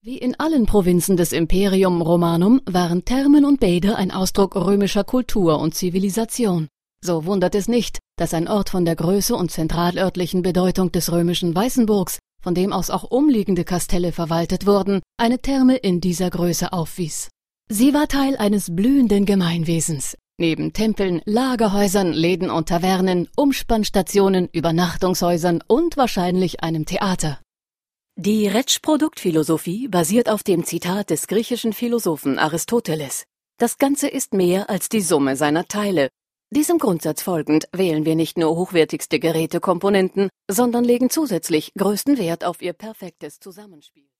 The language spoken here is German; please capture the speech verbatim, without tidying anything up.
Wie in allen Provinzen des Imperium Romanum waren Thermen und Bäder ein Ausdruck römischer Kultur und Zivilisation. So wundert es nicht, dass ein Ort von der Größe und zentralörtlichen Bedeutung des römischen Weißenburgs, von dem aus auch umliegende Kastelle verwaltet wurden, eine Therme in dieser Größe aufwies. Sie war Teil eines blühenden Gemeinwesens. Neben Tempeln, Lagerhäusern, Läden und Tavernen, Umspannstationen, Übernachtungshäusern und wahrscheinlich einem Theater. Die Retsch-Produktphilosophie basiert auf dem Zitat des griechischen Philosophen Aristoteles. Das Ganze ist mehr als die Summe seiner Teile. Diesem Grundsatz folgend wählen wir nicht nur hochwertigste Gerätekomponenten, sondern legen zusätzlich größten Wert auf ihr perfektes Zusammenspiel.